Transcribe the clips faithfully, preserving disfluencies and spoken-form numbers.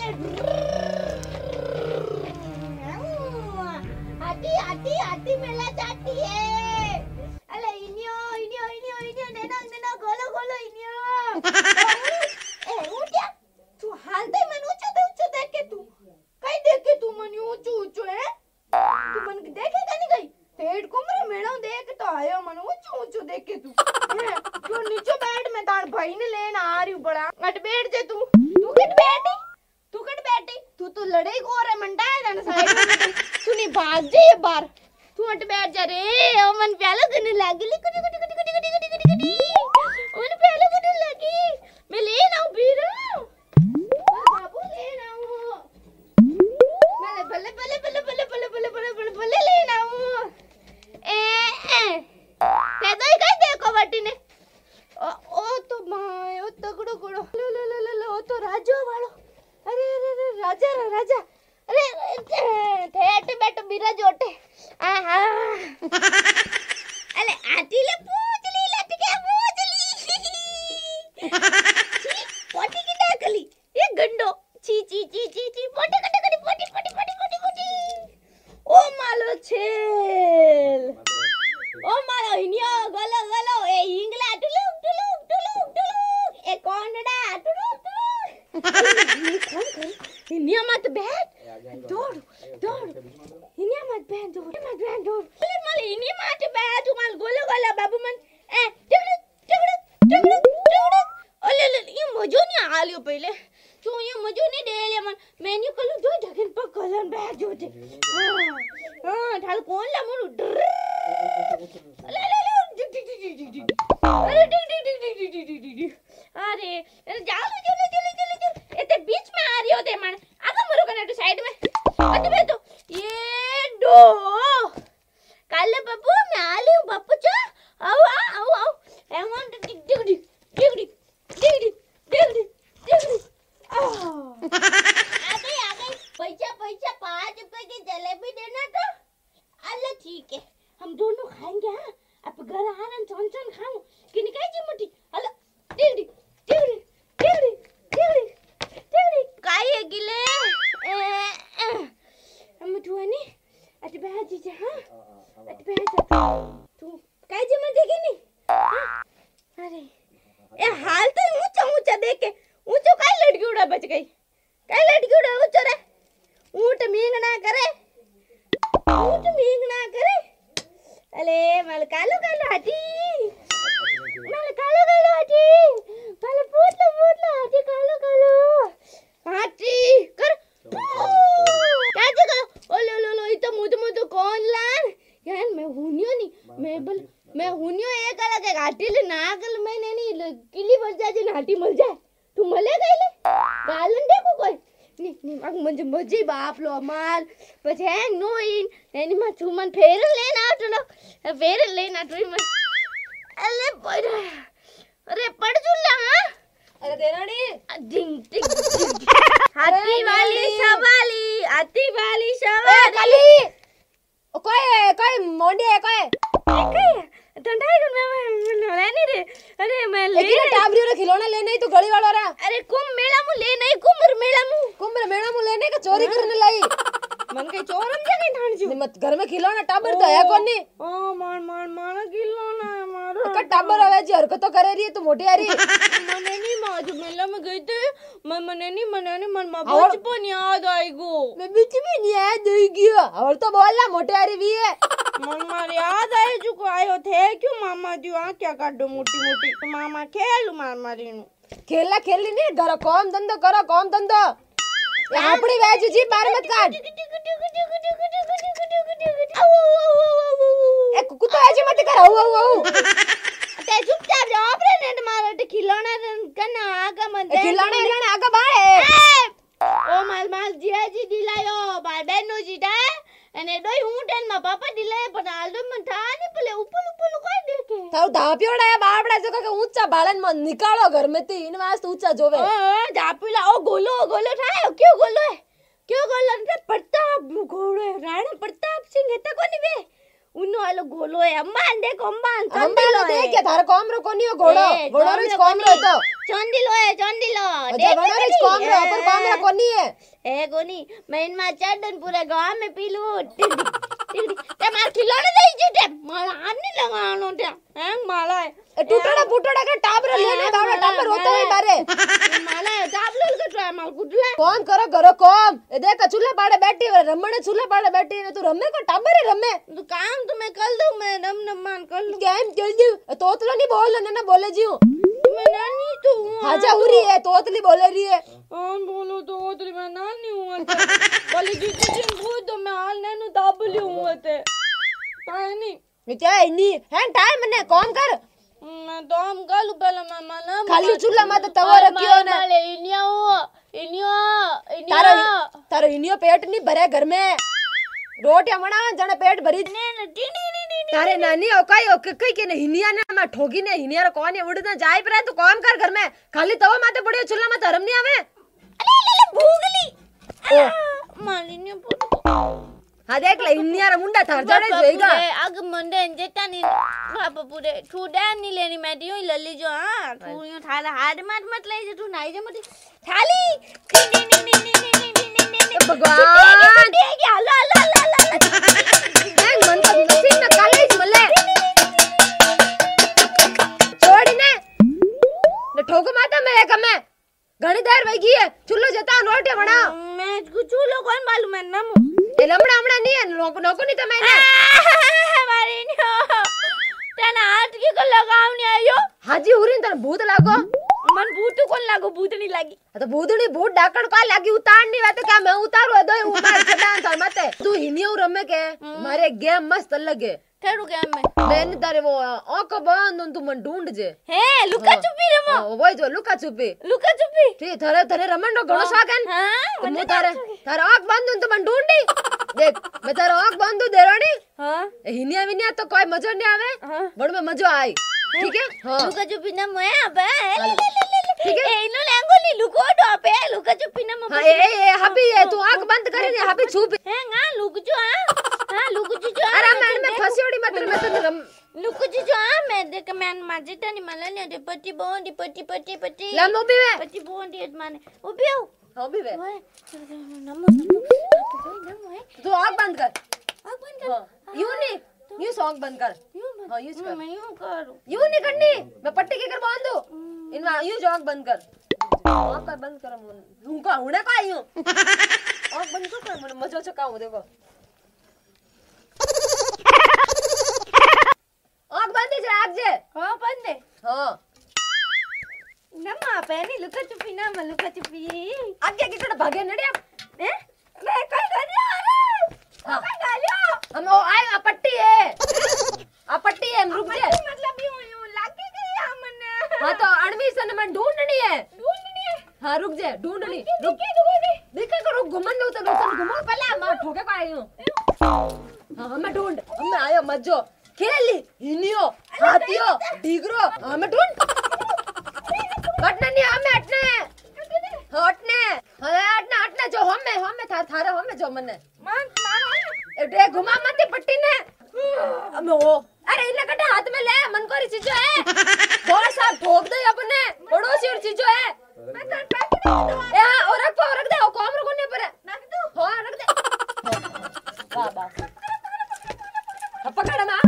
हाथी हाथी हाथी मेला जाती है। अले इनियो इनियो इनियो इनियो नेना नेना गोलो गोलो इनियो। ए उठा तू हालते मन ऊंचो दे ऊंचो देख के तू कई देख के तू मन ऊंचो ऊंचो है तू मन देखे का नहीं गई पेड़ कुमरे मेणो देख तो आयो मन ऊंचो ऊंचो देख के तू तू नीचे बैठ मैं तार भाई ने लेना आ रही हूं बड़ा अट बैठ जा तू तू कट बैठी तू कट बैठी तू तो लड़ाई को रे मंडा है ना साइड में तू नहीं भाग जा बाहर तू हट बैठ जा रे ओ मन प्यालो गने लागी ली कुटी कुटी कुटी कुटी कुटी कुटी कुटी मन प्यालो गने लगी मैं ले ना बीर बाबू ले ना मैं बल्ले बल्ले बल्ले बल्ले बल्ले बल्ले बल्ले बल्ले बल्ले ले ना ए ए ते दई कई देखो बटी ने ओ ओ तो माय ओ तगड़ो गड़ो लो लो लो लो ओ तो राजो वालो अरे अरे अरे राजा राजा अरे थे बैठो बीरा जोटे आहा अरे आटी ले पूजली लटके पूजली पोटी की डाकली ये गंडो ची ची ची ची ची पोटी कटी कटी पोटी पोटी पोटी पोटी पोटी ओ मालो छेल ओ मालो हिनियो गलो गलो ए इंगला टुलु टुलु टुलु टुलु ए कोंडड़ा टुलु टुलु कौन कर हिनिया मत बैठ दौड़ दौड़ हिनिया मत बैठ दौड़ मत बैठ दौड़ अरे माल हिनिया मत बैठ माल गोलो गोलो बाबू मन ए टुगड़ टुगड़ टुगड़ टुगड़ ओले ले ये मजो नहीं आलियो पहले तू ये मजो नहीं दे ले मन मेन्यू कलो दो ढकन पर कलन बैठ जोते हां हां ढाल कौन ला मोर ले ले ले डिग डिग डिग डिग डिग अरे डिग डिग डिग डिग डिग डिग डिग अरे अरे जाओ चलो चलो चलो चलो एते बीच में आ रही हो ते मन आगे मरो कने तो साइड में अति बे तो ये डो काले बाबू मैं आ रही हूं बापू चो आओ आओ आओ आई वांट टू डिग डिग डिग डिग डिग डिग डिग डिग आ गई आ गई पैसा पैसा पाँच रुपए की जलेबी देना तो अल्लाह ठीक है हम दोनों खाएंगे हां अब घर आनन चौन चौन खाऊं कि निकाई जी मुठी अल्लाह डिग डिग डिग डिग डिग डिग डिग काय है गिले हम ठुआनी अट बैठ जा हां अट बैठ जा तू काय जी मत देगी नहीं अरे ए हाल तो ऊंचा ऊंचा देख के ऊंचो काय लड़की उड़ा बच गई काय लड़की उड़ा ऊंचो रे ऊंट मींग ना करे ऊंट मींग ना करे अले मल कालो कालो हाथी मल कालो कालो हाथी मल पूतलो पूतलो हाथी कालो कालो हाथी कर क्या करो ओ लो लो लो इतो मुद मुद कौन लान यार मैं हुनियो नहीं मैं बल मैं हुनियो एक अलग है हाथी ले नागल मैं नहीं किली भर जाए हाथी मर जाए तू मले गईले गालन देखो कोई नी नी मग म्हणजे मजे बाप लो माल પછી હેંગ નો ઈન એની માં ચુમન ફેર લેન આટલો ફેર લેન આટલી માં અલે પડ અરે પડ જુલા હા अरे देरानी ડિંગ ટિંગ हाथी वाली सवाली हाथी वाली सवाली काली ओ कोई कोई मोंडी है कोई कई ठंडाई को मैं लेनी रे अरे मैं ले टाबरी रे खिलौना लेने ही तो गली वाला रा अरे कुंभ मेला मु ले नहीं कुंभ मेला मु कुंभ मेला मु लेने का चोरी करने लाई मन के चोरम क्या कहीं ठान छु मत घर में खिलौना टाबर तो है कोनी ओ मान मान मान खिलौना है मारो का टाबर आवे जी हरकत तो करे रही है तू मोटी आ रही मने नहीं माज मेला में गई थे मैं मने नहीं मने नहीं मन मा बचपन याद आई गो मैं बीच में नहीं याद आई गया और तो बोलना मोटी आ रही है मन मार याद आए जो को आयो थे क्यों मामा जी आ क्या काटो मोटी मोटी तो मामा खेल मार मारी नु खेलना खेलनी नहीं घर काम धंधो करो काम धंधो अपनी वेज जी बाहर मत काट ए कुत्ता ऐसे मत कर आओ आओ आओ ते चुपचाप जाओ अपने नेट मार ते खिलौना कना आगा मत खिलौना खिलौना आगा बाहर ओ माल माल जिया जी दिलायो बाय बेनो जी डा અને ડોઈ હું ટેન માં પાપા દિલે પણ આલ્દમ માં થાની પેલે ઉપર ઉપર કોઈ દેखे તાવ ધાપ્યોડા બાબડા જો કે ઊંચા બાળન માં નિકાળો ઘર में ती इन वास्ते ऊंचा जोवे ओ धापीला ओ गोलो गोलो थायो क्यों गोलो है क्यों गोलो ने प्रताप घोड़ो है राणा प्रताप सिंह है त कोनी वे उनो वालो गोलो है अम्बान देखो अम्बान अम्बान देख के थार काम रो कोनी घोड़ो घोड़ो रो काम रो तो चोंदिलो है चोंदिलो अच्छा बड़ा रे कॉम रे ऊपर कॉम रे कोनी है ए कोनी मैं इन मा चढ़न पूरे गांव में पी लूं टिक टिक ते मार खिलौने दई छे माला आनी लगानो ते हैंग माला ए टूटड़ा फूटड़ा के टाबर लेने दावड़ा टाबर होता है बारे माला टाबल के ट्राई माल कुटला कौन करो करो कॉम ए देख चूल्हे पाड़े बैठी है रमणे चूल्हे पाड़े बैठी है तू रमे को टाबर रमे तू काम तो मैं कर दूं मैं रम रम मान कर लूं गेम खेल दी तोतला नहीं बोल ना बोले जी मैं नानी तो हूं आजा उरी है तोतली बोले रही है हां बोलो तो तोतली मैं नानी हूं बोले जी जी पूछ दो मैं हाल नैनु दाबली हूं ते पानी क्या इनी है टाइम ने कौन कर मैं तो हम गलू पहले मैं माना खाली चूल्हा में तो तवा रखियो ना ले इनियो इनियो तारो इनियो तारो इनियो पेट नहीं भरे घर में रोटियां बना जने पेट भरी ने टीनी नी तारे नानी ओ कई ओ कई के हिनिया ने मैं ठोगी ने हिनिया रे कौन है उड़ना जाई पर तू काम कर घर में खाली तवा माथे पड़ियो चूल्हा में धर्म नहीं आवे अरे ले ले भूगली ओ मालिनी हां देख ले हिनिया रे मुंडा थर जड़े जोईगा आग मंडे जेता नी बाप पूरे ठुडा नी लेनी मैं दियो लल्ली जो हां तू यो थाला हाथ मत मत ले जे तू नाई जे मत थाली नी नी नी नी नी नी नी भगवान दे के हलो हलो हलो हैंग मन तो मशीन में कॉलेज मले छोड़ी ने ने ठोको माता में एक में घणी देर वई गई है चूल्हो जता रोटी बना मैं चूल्हो कौन मालूम है नमु ए लमड़ा हमड़ा नहीं है नोको नोको नहीं तो मैंने मारी नो तना हाथ की को लगाव नहीं आयो हाजी उरिन तने भूत लागो मन भूत कौन लागो भूत नहीं लागी तो भूतनी भूत डाकण का लागी उतार नहीं वे तो क्या मैं उतारू दो उतार छडान थार मते तू हिनियो रमे के मारे गेम मस्त लगे ठेरू गेम में मैंने तारे वो आंख बंद तू मन ढूंढ जे हे लुका छुपी रमो वही जो लुका छुपी लुका छुपी ठीक थारे थारे रमन नो घणो साकन हां मु तारे थारे आंख बंद तू मन ढूंढी देख मैं तारे आंख बंद देरानी हां हिनिया विनिया तो कोई मजो नहीं आवे बड़ में मजो आई ठीक है हां लुका छुपी ना मैं अब ठीक है इनो लेंगोली लुको दो पे लुका छुपी ना मैं हां ए ए हबी है तू आंख बंद करे ने हबी छुप है ना लुक जो हां लुक जो अरे मैं में फसियोड़ी मत मैं तो लुक जो हां मैं देख मैं माजिता नहीं मलने दे पट्टी बोंडी पट्टी पट्टी पट्टी ला नो भी वे पट्टी बोंडी माने ओ बियो हां भी वे नमो नमो नमो है तू आंख बंद कर आंख बंद कर यूं नहीं यूं सॉन्ग बंद कर यूं बंद हां यूं कर मैं यूं करूं यूं नहीं करनी मैं पट्टी के कर बांध दूं इन यूं आंख बंद कर आंख कर बंद कर हूं का हुने का यूं आंख बंद कर मन मजो चका हूं देखो आंख बंद है राख जे हां बंद है हां नम्मा पेनी लुका छुपी ना मैं लुका छुपी आगे की कड़ भागे नड़िया हैं मैं कल गलियो अरे हां कल गलियो हम ओ आए आ पट्टी है आ पट्टी है रुक जे मतलब यूं यूं लागे गई हमने हां तो एडमिशन में ढूंढनी है ढूंढनी है हां रुक जे ढूंढनी रुक के ढूंढनी देखे करो घुमन दो तो तो घुमो पहले मां ठोके को आई हूं हां हमें ढूंढ हमें आयो मजो खेली हिनियो हाथियो डीगरो हमें ढूंढ हटने नहीं हमें हटने हटने अरे हटने हटने जो हमें हमें थार थारे हमें जो मने मान मान ए घुमा मत पट्टी ने हमें वो अरे इन्हें कटे हाथ में ले मन को चीज है बहुत सा ठोक दे अपने पड़ोसी और चीज है मैं तो पैक नहीं दो ए हां और रख और रख दे वो काम रखो नहीं पर रख दो हां रख दे वाह वाह पकड़ ना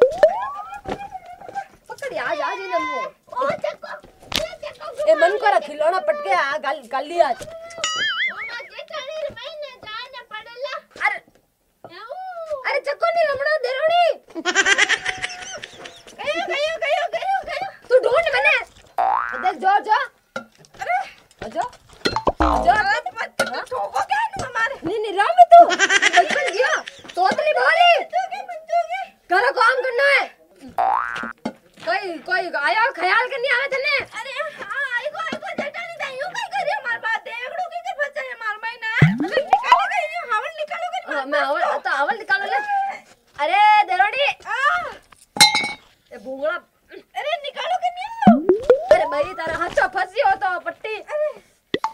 पकड़ आज आज ही नमो ओ चको चको ए मन को खिलौना पटके आ गाल गाल लिया मामा जे चली मैंने जाने पड़ला अरे अरे चक्को नहीं रमणो देरोड़ी गयो गयो गयो गयो गयो तू ढूंढ मैंने देख जो जो अरे जो जो मत ठोको क्या ना हमारे नहीं नहीं राम तू बचपन गया तोतली बोली तू के तू के करो काम करना है कोई कोई आया ख्याल करनी आवे तने अरे हां आई को आई को जटा नहीं था यूं काय करियो मार बात देखड़ो की के फंसे मार महीना अरे निकालो गई हवल निकालो गई मैं हवल तो हवल निकालो ले अरे देरोड़ी ए भूंगड़ा अरे निकालो के नहीं अरे भाई तारा हाथ फंसी हो तो पट्टी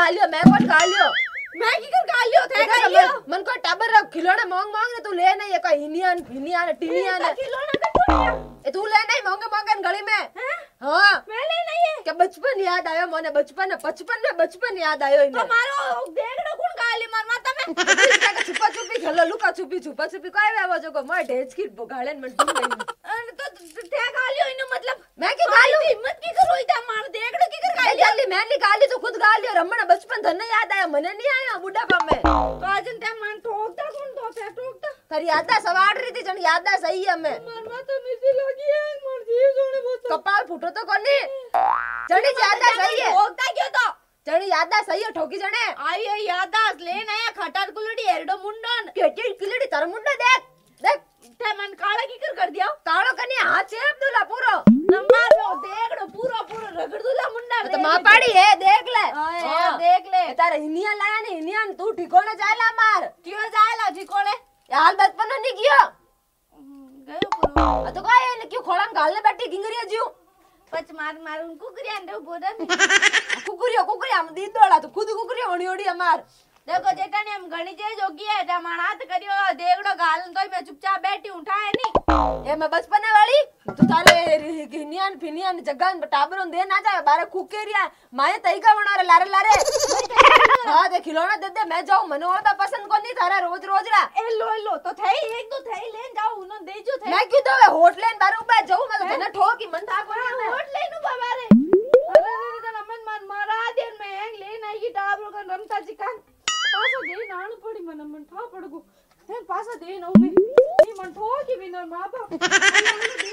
गालियो मैं कौन गालियो मैं की कर गालियो थे देखा गालियो मन मन को टबर खिलौने मांग मांग ने तू ले नहीं ये का हिनियान हिनियान टिनियान खिलौना का टूटिया ए तू ले नहीं मांगे मांगे गली में हैं हां मैं ले नहीं है क्या बचपन याद आयो मोने बचपन बचपन में बचपन याद आयो इने तो मारो देखड़ो कौन गाली मार माता में इसका छुपा छुपी खेलो लुका छुपी छुपा छुपी काय वे जो को मैं ढेच की गालन में डूब गई तो थे गालियो इने मतलब मैं की गालू हिम्मत की करो इता मार देखड़ो की कर गाली जल्दी मैं नहीं गाली तो खुद गाली रमण बचपन धन याद आया मने नहीं आया बुढ़ापा में तो आजन ते मन ठोकता कौन तो ते ठोकता तेरी यादा सवाड़ रही थी जन यादा सही है मैं मार माता मिसी लगी है मार जी जोने बहुत कपाल फूटो तो कोनी जड़ी यादा सही है ठोकता क्यों तो जड़ी यादा सही है ठोकी जने आई है यादास लेन आया खटार कुलड़ी एरडो मुंडन केटी किलड़ी तर मुंडा देख देख ते मन काला की कर कर दिया कालो कनी हाथ चेप दूला पूरो नंबर लो देखड़ो पूरा पूरा रगड़ दूला मुंडा तो मां पाड़ी है देख ले हां देख ले तारे हिनिया लाया नहीं हिनिया तू ठिकोने जायला मार क्यों जायला ठिकोने यार बचपन नहीं कियो गयो पूरा आ तो काय है क्यों खोलम गालने बैठी गिंगरिया जीव पच मार मार उनको कुरिया दे बोरा कुकुरिया कुकुरिया हम दी दोड़ा तो खुद कुकुरिया ओड़ी ओड़ी मार देखो जेठा ने हम घणी जे जोगी है ता मानात करियो देखड़ो गालन तो मैं चुपचाप बैठी उठाए नहीं ए मैं बचपन वाली तू तारे हिनियान फिनियान जगह टाबरों दे ना जाए बारे कुकेरिया माए तईका बना रे लारे लारे हां दे खिलौना दे दे मैं जाऊं मने और पसंद को नहीं थारा रोज रोज रा ए लो लो तो थई एक दो थई लेन जाओ उनो दे जो थे मैं क्यों दो होट लेन बारे ऊपर जाऊं मैं तो ना ठोकी मन था को होट लेनु बाबा रे अरे अरे तो नमन मन मारा देन में हैंग लेन आई की टाबरो का रमता चिकन पासा दे नानु पड़ी मन मन ठा पड़गो हे पासा दे नो बे ई मन ठोकी बिना मापा